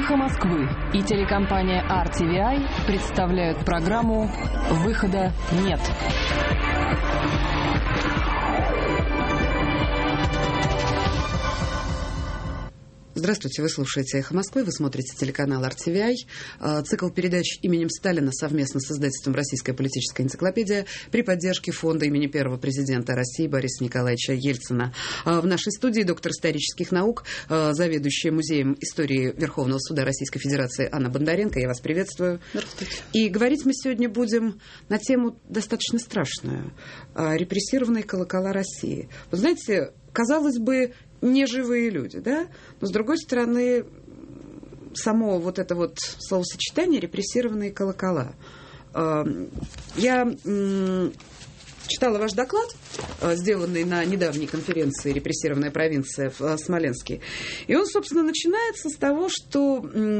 «Эхо Москвы» и телекомпания RTVI представляют программу «Выхода нет». Здравствуйте, вы слушаете «Эхо Москвы», вы смотрите телеканал RTVI. Цикл передач именем Сталина совместно с издательством «Российская политическая энциклопедия» при поддержке фонда имени первого президента России Бориса Николаевича Ельцина. В нашей студии доктор исторических наук, заведующая музеем истории Верховного суда Российской Федерации Анна Бондаренко. Я вас приветствую. Здравствуйте. И говорить мы сегодня будем на тему достаточно страшную. Репрессированные колокола России. Вы знаете, казалось бы, неживые люди, да? Но, с другой стороны, само вот это вот словосочетание «репрессированные колокола». Я читала ваш доклад, сделанный на недавней конференции «Репрессированная провинция» в Смоленске. И он, собственно, начинается с того, что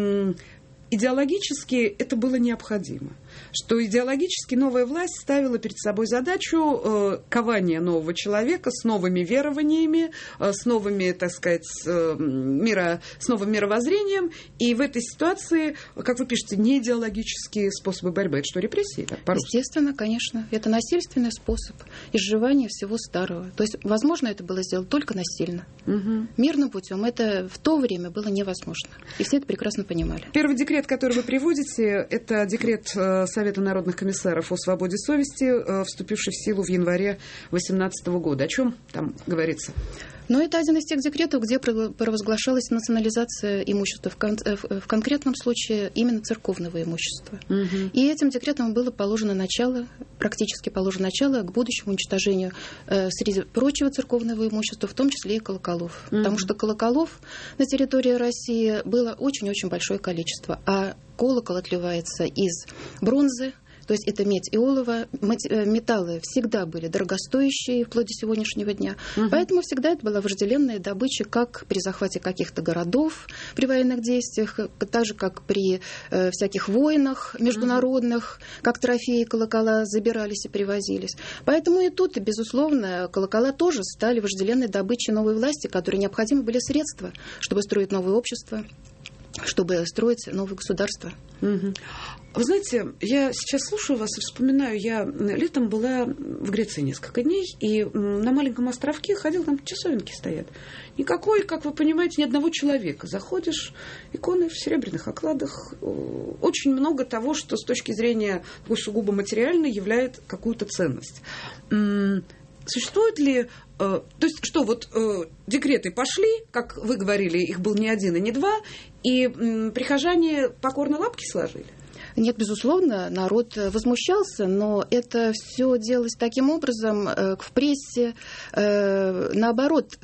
идеологически это было необходимо. Что идеологически новая власть ставила перед собой задачу кования нового человека с новыми верованиями, с новыми, так сказать, с новым мировоззрением. И в этой ситуации, как вы пишете, не идеологические способы борьбы. Это что, репрессии? Так, по-русски? Естественно, конечно. Это насильственный способ изживания всего старого. То есть, возможно, это было сделать только насильно. Угу. Мирным путем это в то время было невозможно. И все это прекрасно понимали. Первый декрет, который вы приводите, это декрет Совета народных комиссаров о свободе совести, вступивший в силу в январе 2018 года. О чем там говорится? Но это один из тех декретов, где провозглашалась национализация имущества, в конкретном случае именно церковного имущества. Угу. И этим декретом было положено начало, практически положено начало к будущему уничтожению среди прочего церковного имущества, в том числе и колоколов. Угу. Потому что колоколов на территории России было очень-очень большое количество, а колокол отливается из бронзы. То есть это медь и олово. Металлы всегда были дорогостоящие вплоть до сегодняшнего дня. Угу. Поэтому всегда это была вожделенная добыча как при захвате каких-то городов при военных действиях, так же, как при всяких войнах международных, как трофеи колокола забирались и привозились. Поэтому и тут, безусловно, колокола тоже стали вожделенной добычей новой власти, которой необходимы были средства, чтобы строить новое общество, чтобы строить новое государство. Угу. Вы знаете, я сейчас слушаю вас и вспоминаю, я летом была в Греции несколько дней, и на маленьком островке ходил, там часовенки стоят. Никакой, как вы понимаете, ни одного человека. Заходишь, иконы в серебряных окладах, очень много того, что с точки зрения такой сугубо материальной являет какую-то ценность. Существует ли... То есть что, вот декреты пошли, как вы говорили, их был не один и не два, и прихожане покорно лапки сложили? Нет, безусловно, народ возмущался, но это все делалось таким образом в прессе, наоборот,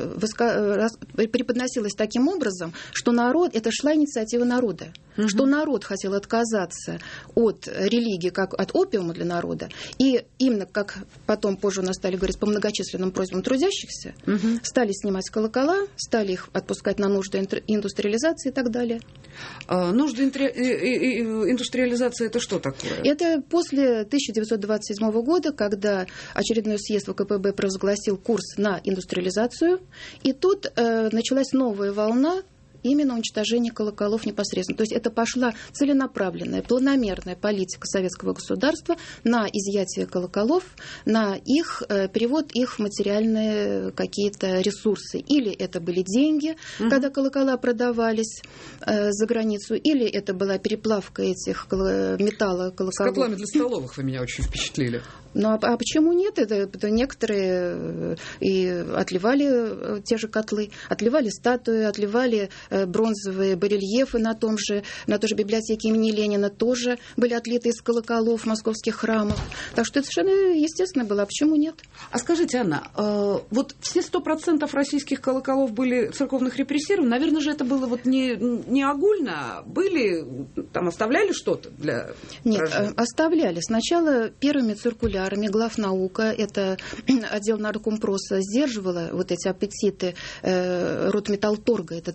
преподносилось таким образом, что народ, это шла инициатива народа, что народ хотел отказаться от религии, как от опиума для народа, и именно, как потом позже у нас стали говорить, по многочисленным просьбам трудящихся, стали снимать колокола, стали их отпускать на нужды индустриализации и так далее. Нужды индустриализации — это что такое? Это после 1927 года, когда очередной съезд ВКПБ провозгласил курс на индустриализацию, и тут началась новая волна именно уничтожение колоколов непосредственно. То есть это пошла целенаправленная, планомерная политика советского государства на изъятие колоколов, на их перевод их в материальные какие-то ресурсы. Или это были деньги, когда колокола продавались за границу, или это была переплавка этих металла колоколов. С котлами для столовых вы меня очень впечатлили. Ну, а почему нет? Это некоторые и отливали те же котлы, отливали статуи, отливали бронзовые барельефы на той же библиотеке имени Ленина, тоже были отлиты из колоколов московских храмов. Так что это совершенно естественно было. А почему нет? А скажите, Анна, вот все 100% российских колоколов были церковных репрессированы? Наверное же это было вот не огульно, были, там оставляли что-то для Нет, оставляли. Сначала первыми циркулярами главнаука, это отдел наркомпроса, сдерживала вот эти аппетиты Ротметаллторга, это специально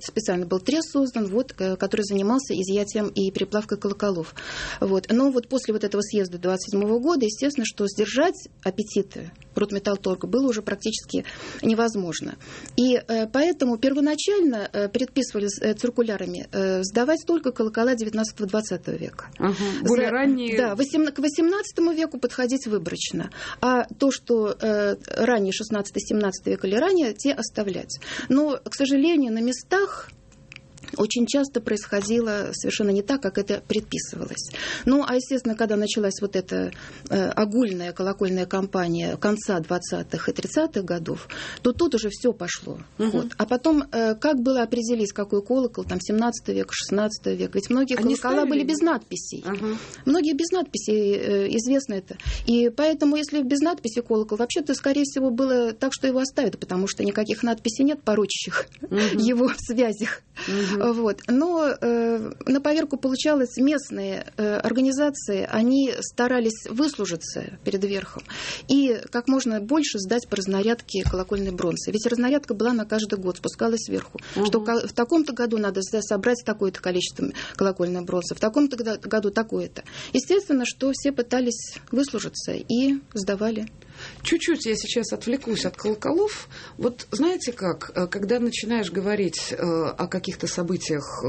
был трест создан, вот, который занимался изъятием и переплавкой колоколов. Вот. Но вот после вот этого съезда 27 года, естественно, что сдержать аппетиты Рудметаллторга было уже практически невозможно. И поэтому первоначально предписывали циркулярами сдавать только колокола 19-20 века. Более ранние... Да, к 18 веку подходить выборочно. А то, что ранее 16-17 век или ранее, те оставлять. Но, к сожалению, на местах очень часто происходило совершенно не так, как это предписывалось. Ну, а, естественно, когда началась вот эта огульная колокольная кампания конца 20-х и 30-х годов, то тут уже все пошло. Вот. А потом, как было определить, какой колокол, там, 17 век, 16 век, ведь многие колокола были без надписей. Многие без надписей, известно это. И поэтому, если без надписи колокол, вообще-то, скорее всего, было так, что его оставят, потому что никаких надписей нет, порочащих его в связях. Вот. Но на поверку получалось, местные организации, они старались выслужиться перед верхом и как можно больше сдать по разнарядке колокольной бронзы. Ведь разнарядка была на каждый год, спускалась сверху. Что в таком-то году надо собрать такое-то количество колокольной бронзы, в таком-то году такое-то. Естественно, что все пытались выслужиться и сдавали. Чуть-чуть я сейчас отвлекусь от колоколов. Вот знаете как, когда начинаешь говорить о каких-то событиях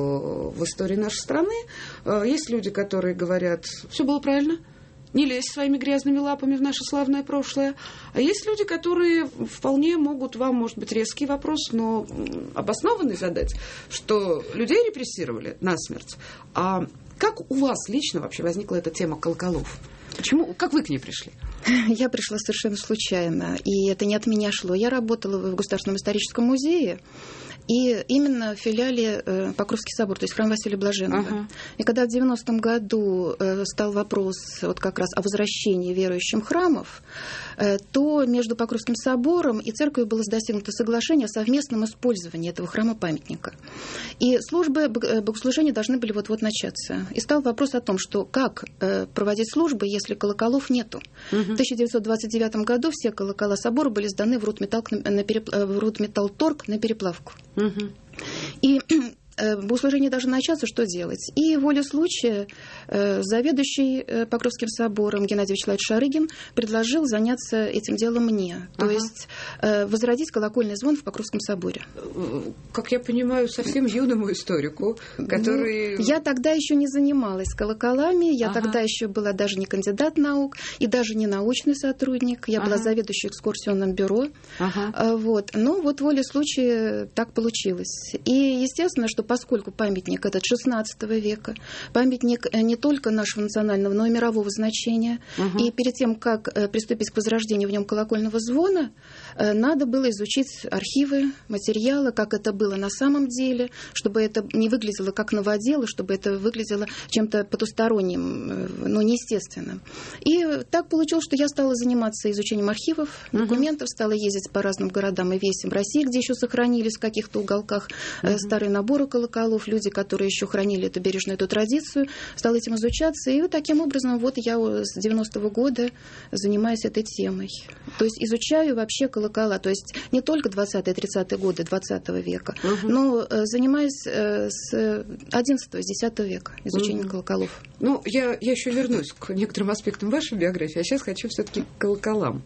в истории нашей страны, есть люди, которые говорят, все было правильно, не лезь своими грязными лапами в наше славное прошлое. А есть люди, которые вполне могут вам, может быть, резкий вопрос, но обоснованный задать, что людей репрессировали насмерть. А как у вас лично вообще возникла эта тема колоколов? Почему? Как вы к ней пришли? Я пришла совершенно случайно, и это не от меня шло. Я работала в Государственном историческом музее, и именно в филиале Покровский собор, то есть храм Василия Блаженного. И когда в 90-м году стал вопрос вот как раз о возвращении верующим храмов, то между Покровским собором и церковью было достигнуто соглашение о совместном использовании этого храма-памятника. И службы богослужения должны были вот-вот начаться. И стал вопрос о том, что как проводить службы, если колоколов нету. В 1929 году все колокола собора были сданы в Рудметаллторг на переплавку. И богослужение должно начаться, что делать? И волей случая заведующий Покровским собором Геннадий Вячеславович Шарыгин предложил заняться этим делом мне. То есть возродить колокольный звон в Покровском соборе. Как я понимаю, совсем юному историку, который... Я тогда еще не занималась колоколами, я тогда еще была даже не кандидат наук и даже не научный сотрудник. Я была заведующей экскурсионным бюро. Вот. Но вот волей случая так получилось. И естественно, что поскольку памятник этот XVI века, памятник не только нашего национального, но и мирового значения, и перед тем, как приступить к возрождению в нем колокольного звона, надо было изучить архивы, материалы, как это было на самом деле, чтобы это не выглядело как новодел, чтобы это выглядело чем-то потусторонним, но неестественным. И так получилось, что я стала заниматься изучением архивов, документов, стала ездить по разным городам и весям России, где еще сохранились в каких-то уголках старые наборы колоколов, люди, которые еще хранили эту бережную эту традицию, стала этим изучаться. И вот таким образом вот я с 90-го года занимаюсь этой темой. То есть изучаю вообще колокола, то есть не только 20-30-е годы 20 века, но занимаюсь с 11-10 века изучением колоколов. Ну, я еще вернусь к некоторым аспектам вашей биографии, а сейчас хочу все-таки к колоколам.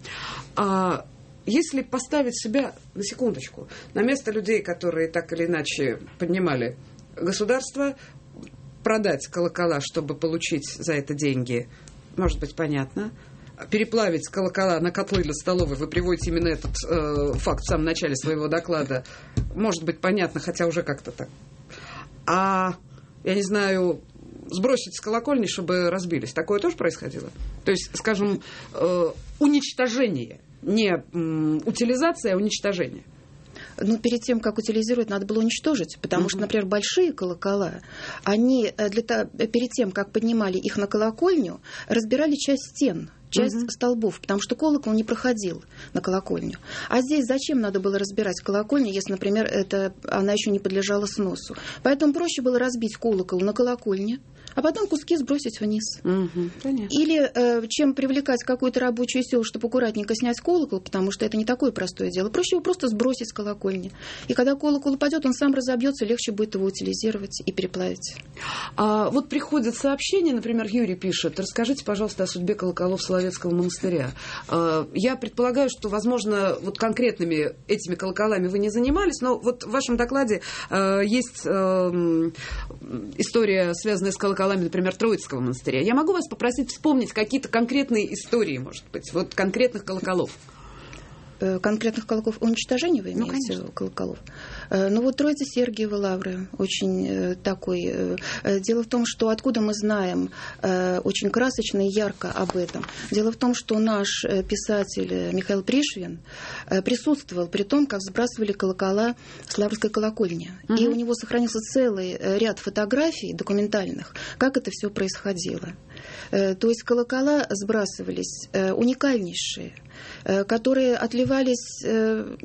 Если поставить себя, на секундочку, на место людей, которые так или иначе поднимали государство, продать колокола, чтобы получить за это деньги, может быть, понятно. Переплавить колокола на котлы для столовой, вы приводите именно этот факт в самом начале своего доклада, может быть, понятно, хотя уже как-то так. А, я не знаю, сбросить с колокольни, чтобы разбились. Такое тоже происходило? То есть, скажем, уничтожение. Не утилизация, а уничтожение. Но перед тем, как утилизировать, надо было уничтожить. Потому что, например, большие колокола, они перед тем, как поднимали их на колокольню, разбирали часть стен, часть столбов, потому что колокол не проходил на колокольню. А здесь зачем надо было разбирать колокольню, если, например, она еще не подлежала сносу? Поэтому проще было разбить колокол на колокольне, а потом куски сбросить вниз. Понятно. Или чем привлекать какую-то рабочую силу, чтобы аккуратненько снять колокол, потому что это не такое простое дело. Проще его просто сбросить с колокольни. И когда колокол упадет, он сам разобьется, легче будет его утилизировать и переплавить. Вот приходят сообщения, например, Юрий пишет: расскажите, пожалуйста, о судьбе колоколов Соловецкого монастыря. Я предполагаю, что, возможно, вот конкретными этими колоколами вы не занимались, но вот в вашем докладе есть история, связанная с колоколами, например, Троицкого монастыря. Я могу вас попросить вспомнить какие-то конкретные истории, может быть, вот конкретных колоколов? Конкретных колоколов уничтожения вы имеете в виду, колоколов? Ну вот Троица Сергиева Лавры очень такой. Дело в том, что откуда мы знаем очень красочно и ярко об этом. Дело в том, что наш писатель Михаил Пришвин присутствовал при том, как сбрасывали колокола с Лаврской колокольни. И у него сохранился целый ряд фотографий документальных, как это все происходило. То есть колокола сбрасывались уникальнейшие, которые отливались и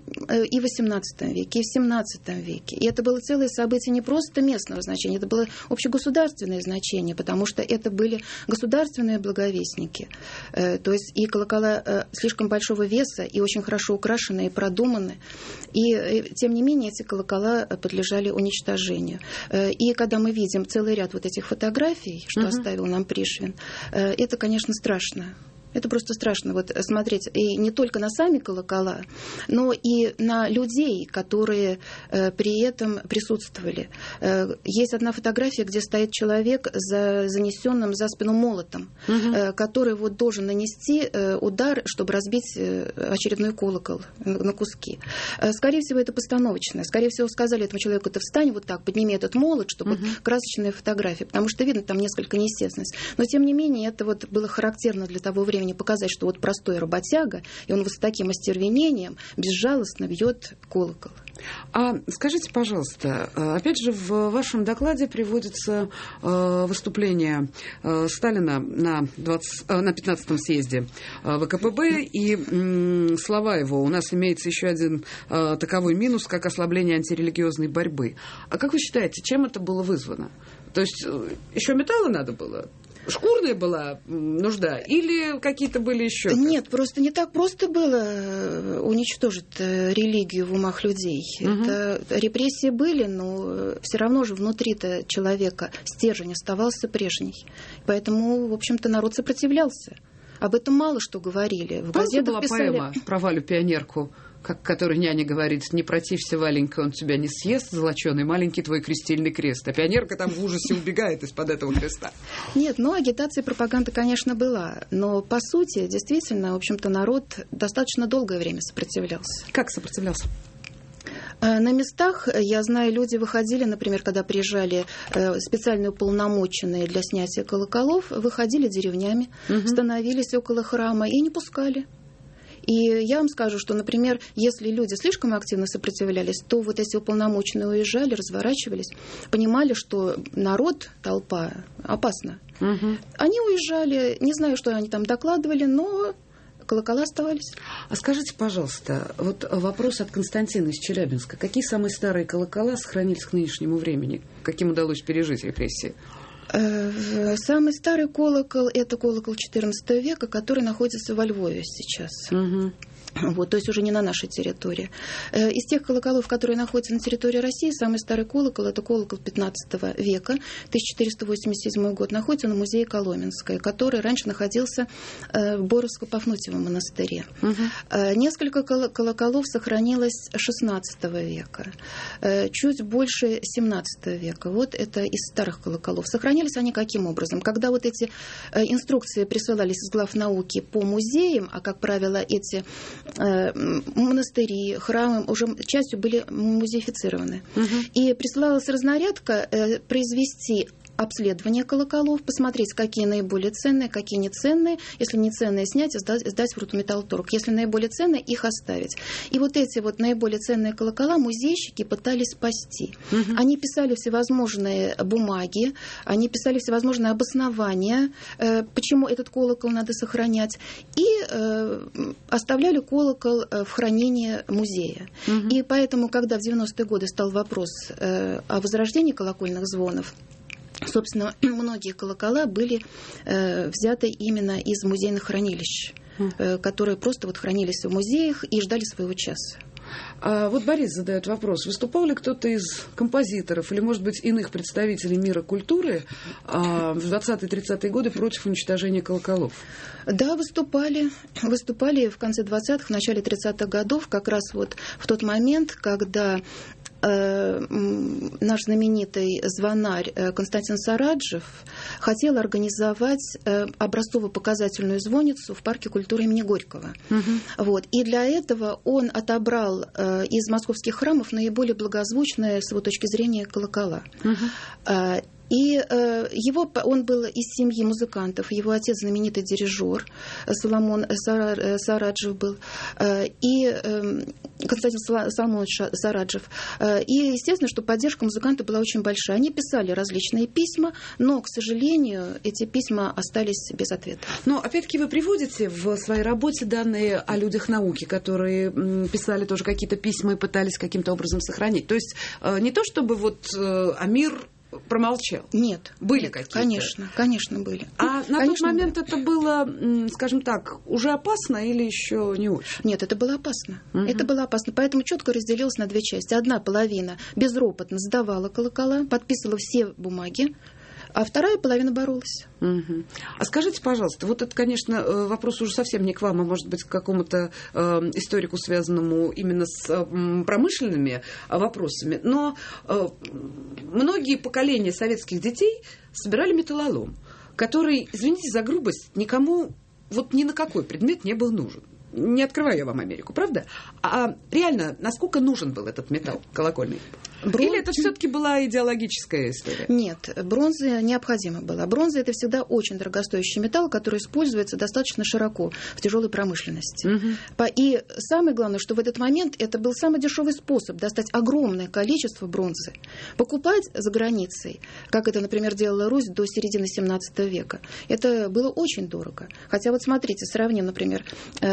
в XVIII веке, и в XVII веке. И это было целое событие не просто местного значения, это было общегосударственное значение, потому что это были государственные благовестники. То есть и колокола слишком большого веса, и очень хорошо украшены, и продуманы. И тем не менее эти колокола подлежали уничтожению. И когда мы видим целый ряд вот этих фотографий, что оставил нам Пришвин, это, конечно, страшно. Это просто страшно вот смотреть и не только на сами колокола, но и на людей, которые при этом присутствовали. Есть одна фотография, где стоит человек за занесенным за спину молотом, который вот должен нанести удар, чтобы разбить очередной колокол на куски. Скорее всего, это постановочное. Скорее всего, сказали этому человеку: ты встань вот так, подними этот молот, чтобы красочная фотография, потому что видно там несколько неестественность. Но, тем не менее, это вот было характерно для того времени, показать, что вот простой работяга, и он вот с таким остервенением безжалостно бьет колокол. А скажите, пожалуйста, опять же, в вашем докладе приводится выступление Сталина на 15-м съезде ВКПБ, и слова его: у нас имеется еще один таковой минус, как ослабление антирелигиозной борьбы. А как вы считаете, чем это было вызвано? То есть еще металла надо было? Шкурная была нужда или какие-то были еще? Нет, просто не так просто было уничтожить религию в умах людей. Это, репрессии были, но все равно же внутри-то человека стержень оставался прежний. Поэтому, в общем-то, народ сопротивлялся. Об этом мало что говорили. В газетах была писали... поэма про Валю-пионерку, который няня говорит: не протився, Валенька, он тебя не съест, золоченый маленький твой крестильный крест. А пионерка там в ужасе убегает из-под этого креста. Нет, агитация и пропаганда, конечно, была. Но, по сути, действительно, в общем-то, народ достаточно долгое время сопротивлялся. Как сопротивлялся? На местах, я знаю, люди выходили, например, когда приезжали специально уполномоченные для снятия колоколов, выходили деревнями, становились около храма и не пускали. И я вам скажу, что, например, если люди слишком активно сопротивлялись, то вот эти уполномоченные уезжали, разворачивались, понимали, что народ, толпа опасна. Они уезжали, не знаю, что они там докладывали, но колокола оставались. А скажите, пожалуйста, вот вопрос от Константина из Челябинска. Какие самые старые колокола сохранились к нынешнему времени? Каким удалось пережить репрессии? Самый старый колокол – это колокол XIV века, который находится во Львове сейчас. Вот, то есть уже не на нашей территории. Из тех колоколов, которые находятся на территории России, самый старый колокол – это колокол XV века, 1487 год, находится на музее Коломенское, который раньше находился в Боровско-Пафнутьевом монастыре. Несколько колоколов сохранилось XVI века, чуть больше XVII века. Вот это из старых колоколов. Сохранились они каким образом? Когда вот эти инструкции присылались из глав науки по музеям, а, как правило, эти монастыри, храмы уже частью были музеифицированы. И присылалась разнарядка произвести обследование колоколов, посмотреть, какие наиболее ценные, какие не ценные. Если не ценные, снять и сдать в Рутметаллторг. Если наиболее ценные, их оставить. И вот эти вот наиболее ценные колокола музейщики пытались спасти. Они писали всевозможные бумаги, они писали всевозможные обоснования, почему этот колокол надо сохранять, и оставляли колокол в хранении музея. И поэтому, когда в 90-е годы стал вопрос о возрождении колокольных звонов, Собственно, многие колокола были взяты именно из музейных хранилищ, которые просто вот хранились в музеях и ждали своего часа. А вот Борис задает вопрос. Выступал ли кто-то из композиторов или, может быть, иных представителей мира культуры в 20-30-е годы против уничтожения колоколов? Да, выступали. Выступали в конце 20-х, в начале 30-х годов, как раз вот в тот момент, когда наш знаменитый звонарь Константин Сараджев хотел организовать образцово-показательную звонницу в парке культуры имени Горького. Вот. И для этого он отобрал из московских храмов наиболее благозвучные, с его точки зрения, колокола. И он был из семьи музыкантов. Его отец знаменитый дирижер Соломон Сараджев был. И Константин Соломонович Сараджев. И, естественно, что поддержка музыканта была очень большая. Они писали различные письма, но, к сожалению, эти письма остались без ответа. Но, опять-таки, вы приводите в своей работе данные о людях науки, которые писали тоже какие-то письма и пытались каким-то образом сохранить. То есть не то, чтобы вот Амир промолчал? Нет. Были нет, какие-то? Конечно, были. А на тот момент это было, скажем так, уже опасно или еще не очень? Нет, это было опасно. Это было опасно. Поэтому четко разделилось на две части. Одна половина безропотно сдавала колокола, подписывала все бумаги, а вторая половина боролась. А скажите, пожалуйста, вот это, конечно, вопрос уже совсем не к вам, а может быть к какому-то историку, связанному именно с промышленными вопросами, но многие поколения советских детей собирали металлолом, который, извините за грубость, никому вот ни на какой предмет не был нужен. Не открываю я вам Америку, правда? А реально, насколько нужен был этот металл колокольный? Или это все-таки была идеологическая история? Нет, бронза необходима была. Бронза — это всегда очень дорогостоящий металл, который используется достаточно широко в тяжелой промышленности. И самое главное, что в этот момент это был самый дешевый способ достать огромное количество бронзы. Покупать за границей, как это, например, делала Русь до середины 17 века, это было очень дорого. Хотя вот смотрите, сравним, например,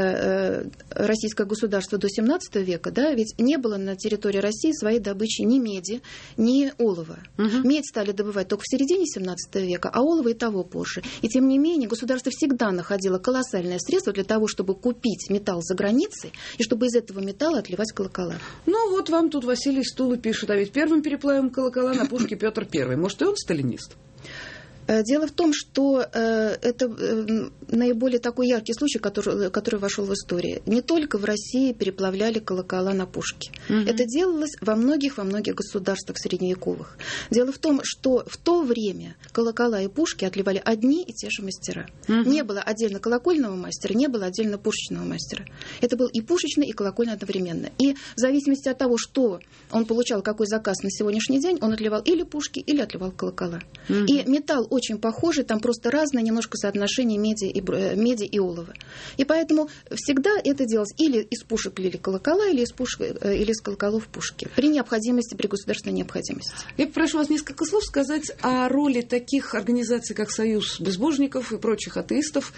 российское государство до 17 века, да, ведь не было на территории России своей добычи ни меди, ни олова. Медь стали добывать только в середине 17 века, а олово и того позже. И тем не менее государство всегда находило колоссальное средство для того, чтобы купить металл за границей и чтобы из этого металла отливать колокола. Ну вот вам тут Василий Стула пишет, а ведь первым переплавом колокола на пушке Петр I. Может, и он сталинист? Дело в том, что это наиболее такой яркий случай, который вошел в историю. Не только в России переплавляли колокола на пушке. Это делалось во многих государствах средневековых. Дело в том, что в то время колокола и пушки отливали одни и те же мастера. Не было отдельно колокольного мастера, не было отдельно пушечного мастера. Это был и пушечный, и колокольный одновременно. И в зависимости от того, что он получал, какой заказ на сегодняшний день, он отливал или пушки, или отливал колокола. И металл очень похожий, там просто разное немножко соотношение меди и олова. И поэтому всегда это делалось или из пушек лили колокола, или из колоколов пушки. При необходимости, при государственной необходимости. Я попрошу вас несколько слов сказать о роли таких организаций, как Союз безбожников и прочих атеистов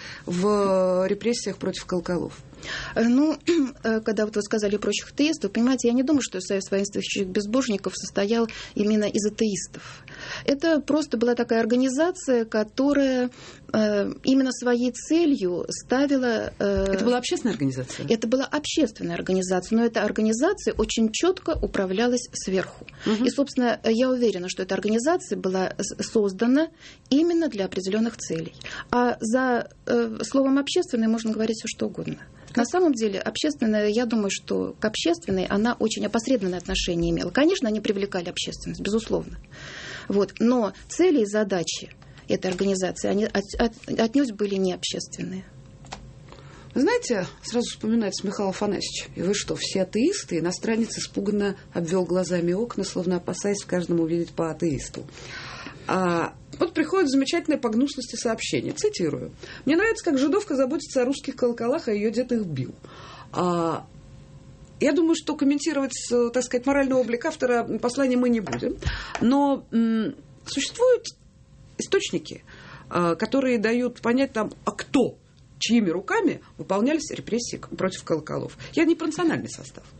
в репрессиях против колоколов. Ну, когда вот вы сказали прочих атеистов, понимаете, я не думаю, что Союз воинствующих безбожников состоял именно из атеистов. Это просто была такая организация, которая именно своей целью ставила... Это была общественная организация? Это была общественная организация, но эта организация очень четко управлялась сверху. И, собственно, я уверена, что эта организация была создана именно для определенных целей. А за словом «общественный» можно говорить все что угодно. На самом деле, общественная, я думаю, что к общественной она очень опосредованное отношение имела. Конечно, они привлекали общественность, безусловно. Вот. Но цели и задачи этой организации, они отнюдь были не общественные. Вы знаете, сразу вспоминается Михаил Афанасьевич. И вы что, все атеисты? Иностранец испуганно обвел глазами окна, словно опасаясь в каждом увидеть по атеисту. Вот приходит замечательное по гнусности сообщение. Цитирую. «Мне нравится, как жидовка заботится о русских колоколах, а ее дед их бил». Я думаю, что комментировать, так сказать, моральный облик автора послания мы не будем. Но существуют источники, которые дают понять нам, чьими руками выполнялись репрессии против колоколов. Я не про национальный состав.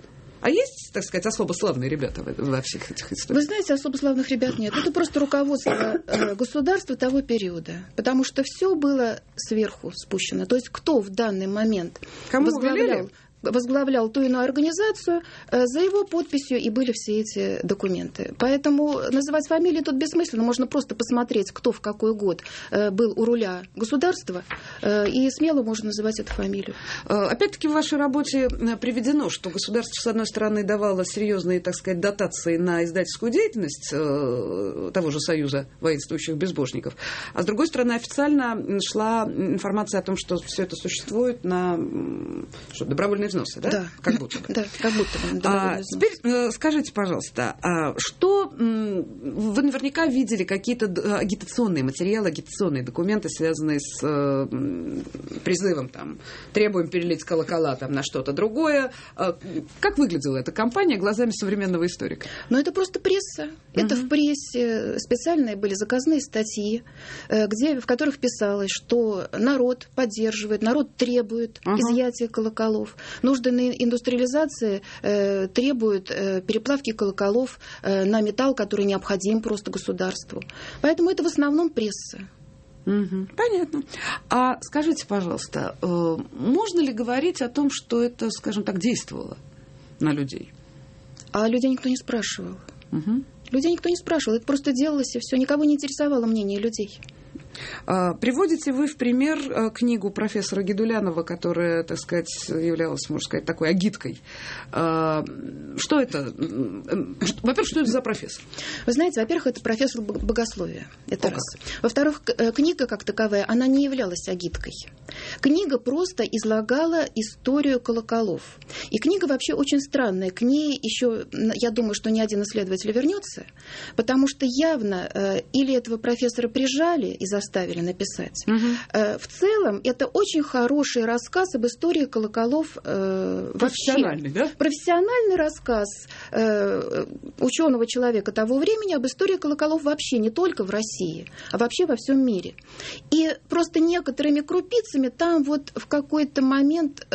А есть, так сказать, особо славные ребята во всех этих историях? Вы знаете, особо славных ребят нет. Это просто руководство государства того периода. Потому что все было сверху спущено. То есть кто в данный момент возглавлял ту иную организацию, за его подписью и были все эти документы. Поэтому называть фамилии тут бессмысленно. Можно просто посмотреть, кто в какой год был у руля государства, и смело можно называть эту фамилию. Опять-таки в вашей работе приведено, что государство, с одной стороны, давало серьезные, так сказать, дотации на издательскую деятельность того же Союза воинствующих безбожников, а с другой стороны, официально шла информация о том, что все это существует на добровольной взносы, да? Да. Как будто бы. Да, как будто бы. Теперь скажите, пожалуйста, что вы наверняка видели какие-то агитационные материалы, агитационные документы, связанные с призывом, там, требуем перелить колокола там, на что-то другое. Как выглядела эта кампания глазами современного историка? Ну, это просто пресса. Это в прессе специальные были заказные статьи, в которых писалось, что народ поддерживает, народ требует изъятия колоколов. Нужды индустриализации требуют переплавки колоколов на металл, который необходим просто государству. Поэтому это в основном пресса. Понятно. А скажите, пожалуйста, можно ли говорить о том, что это, скажем так, действовало на людей? А людей никто не спрашивал. Людей никто не спрашивал. Это просто делалось, и все. Никого не интересовало мнение людей. Приводите вы в пример книгу профессора Гедулянова, которая, так сказать, являлась, можно сказать, такой агиткой. Что это? Во-первых, что это за профессор? Вы знаете, во-первых, это профессор богословия. Это раз. Во-вторых, книга как таковая, она не являлась агиткой. Книга просто излагала историю колоколов. И книга вообще очень странная. К ней еще, я думаю, что ни один исследователь вернется, потому что явно или этого профессора прижали и заставили написать. В целом, это очень хороший рассказ об истории колоколов вообще. Профессиональный, да? Профессиональный рассказ ученого человека того времени об истории колоколов вообще, не только в России, а вообще во всем мире. И просто некоторыми крупицами там вот в какой-то момент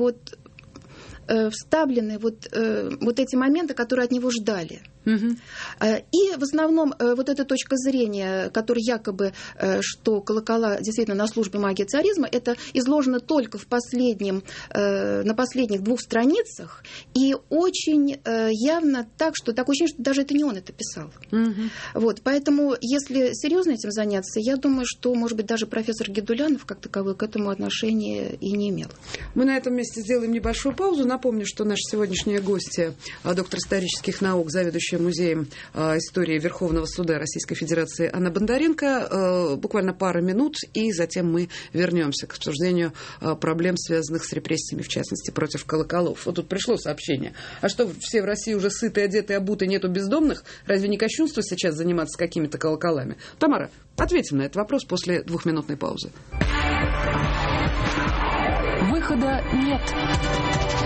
вставлены вот эти моменты, которые от него ждали. И в основном вот эта точка зрения, которая якобы, что колокола действительно на службе магии царизма, это изложено только на последних 2 страницах, и очень явно так, что такое ощущение, что даже это не он это писал. Вот, поэтому, если серьезно этим заняться, я думаю, что, может быть, даже профессор Гедулянов как таковой к этому отношения и не имел. Мы на этом месте сделаем небольшую паузу. Напомню, что наши сегодняшние гости, доктор исторических наук, заведующая Музеем истории Верховного суда Российской Федерации Анна Бондаренко. Буквально пара минут, и затем мы вернемся к обсуждению проблем, связанных с репрессиями, в частности, против колоколов. Вот тут пришло сообщение. А что, все в России уже сыты, одеты, обуты, нету бездомных? Разве не кощунство сейчас заниматься какими-то колоколами? Тамара, ответим на этот вопрос после 2-минутной паузы. Выхода нет.